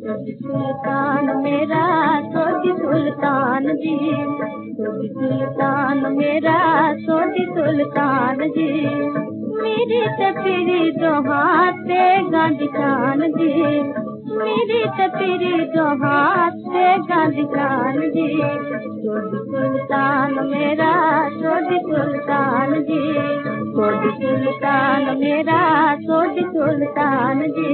सुल्तान मेरा सोजी सुल्तान जी, सोजी सुल्तान मेरा सोजी सुल्तान जी। मेरी तपीरी दो हाथ से गांधी खान जी, मेरी तपीरी दो हाथ से गांधी खान जी। सोजी सुल्तान मेरा सोजी सुल्तान जी, सोजी सुल्तान मेरा सोजी सुल्तान जी।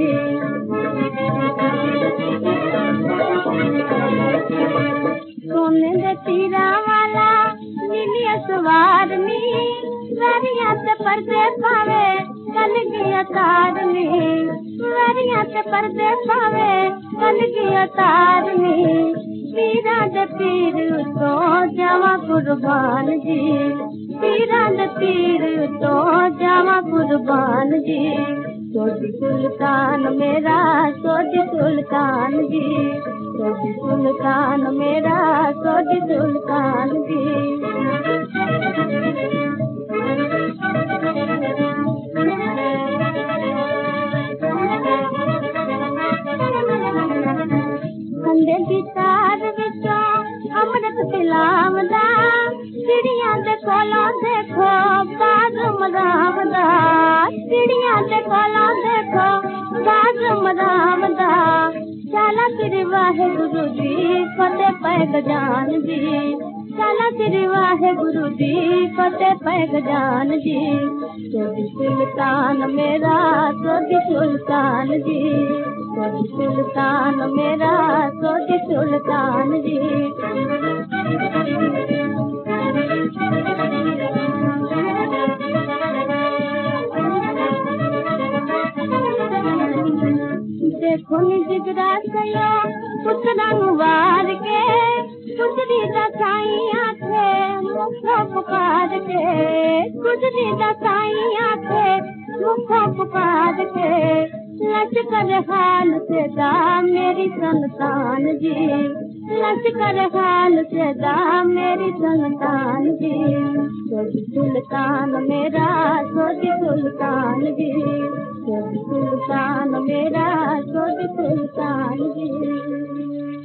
सोने दे तीरा वाला नीली सवार नी, वरिया ते पर्दे पावे कल गया तार नी, वरिया ते पर्दे पावे कल गया तार नी। पीरा दे पीर तो जावा कुर्बान जी, पीरा दे पीर तो जावा कुर्बान जी। सोजी सुल्तान मेरा सोजी सुल्तान जी, सोजी सुल्तान मेरा सोजी सुल्तान जी। कंधे की तार विचों अमृत पिलावदा, चिड़िया दे कोलों देखो बाज़ मदावदा, चिड़िया दे कोलों देखो बाज़ मदावदा। चाला श्री वाहेगुरु जी फतेह पैग जान जी, चाला श्री वाहेगुरु जी फतेह पैग जान जी। सोजी सुल्तान मेरा सोजी सुल्तान जी, सोजी सुल्तान मेरा सोजी सुल्तान जी। देखो नी जिगरा सयो पुतरा वार के, कुजरी दा साईं आखे मुखो पुकार के, कुजरी दा साईं आखे मुखो पुकार के। लश्कर हाल से दा मेरी संतान जी, लश्कर हाल से दा मेरी संतान जी। सोजी सुल्तान मेरा सोजी सुल्तान जी, सोजी सुल्तान मेरा सोजी सुल्तान जी।